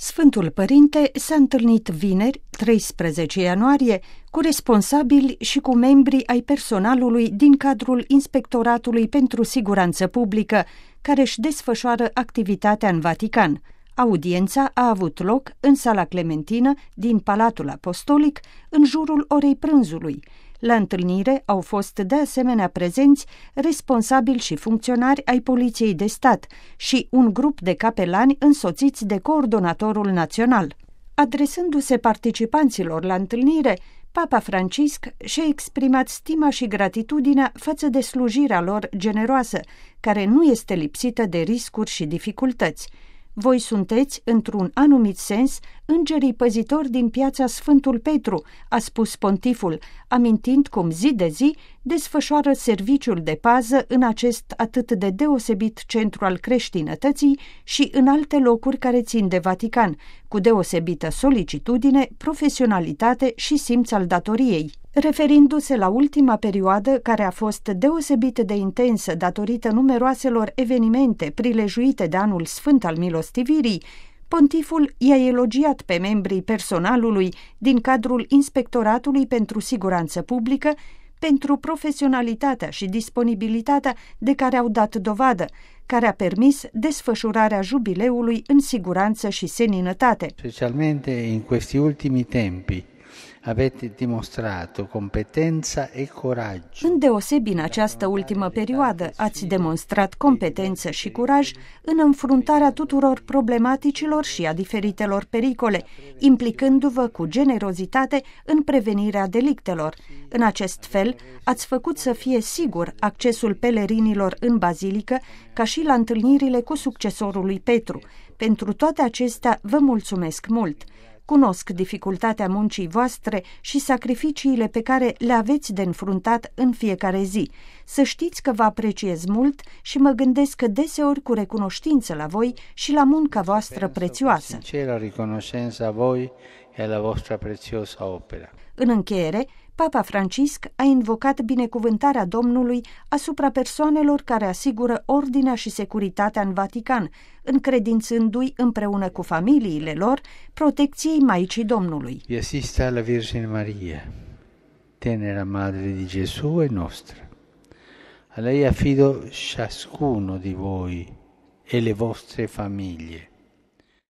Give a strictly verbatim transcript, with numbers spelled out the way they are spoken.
Sfântul Părinte s-a întâlnit vineri, treisprezece ianuarie, cu responsabili și cu membrii ai personalului din cadrul Inspectoratului pentru Siguranță Publică, care își desfășoară activitatea în Vatican. Audiența a avut loc în Sala Clementină din Palatul Apostolic, în jurul orei prânzului. La întâlnire au fost de asemenea prezenți responsabili și funcționari ai Poliției de Stat și un grup de capelani însoțiți de coordonatorul național. Adresându-se participanților la întâlnire, Papa Francisc și-a exprimat stima și gratitudinea față de slujirea lor generoasă, care nu este lipsită de riscuri și dificultăți. Voi sunteți, într-un anumit sens, îngerii păzitori din piața Sfântul Petru, a spus pontiful, amintind cum zi de zi desfășoară serviciul de pază în acest atât de deosebit centru al creștinătății și în alte locuri care țin de Vatican, cu deosebită solicitudine, profesionalitate și simț al datoriei. Referindu-se la ultima perioadă, care a fost deosebit de intensă datorită numeroaselor evenimente prilejuite de anul sfânt al milostivirii, pontiful i-a elogiat pe membrii personalului din cadrul Inspectoratului pentru Siguranță Publică pentru profesionalitatea și disponibilitatea de care au dat dovadă, care a permis desfășurarea jubileului în siguranță și seninătate. Specialmente in questi ultimi tempi avete dimostrato competența e curaj. Îndeosebi în această ultimă perioadă ați demonstrat competență și curaj în înfruntarea tuturor problematicilor și a diferitelor pericole, implicându-vă cu generozitate în prevenirea delictelor. În acest fel, ați făcut să fie sigur accesul pelerinilor în bazilică, ca și la întâlnirile cu succesorul lui Petru. Pentru toate acestea vă mulțumesc mult. Cunosc dificultatea muncii voastre și sacrificiile pe care le aveți de înfruntat în fiecare zi. Să știți că vă apreciez mult și mă gândesc deseori cu recunoștință la voi și la munca voastră prețioasă. Sincera riconoscenza a voi e alla vostra preziosa opera. În încheiere, Papa Francisc a invocat binecuvântarea Domnului asupra persoanelor care asigură ordinea și securitatea în Vatican, încredințându-i împreună cu familiile lor protecției Maicii Domnului. Vi assista la Virgine Maria, tenera Madre di Gesù e nostra. A lei affido ciascuno di voi e le vostre famiglie.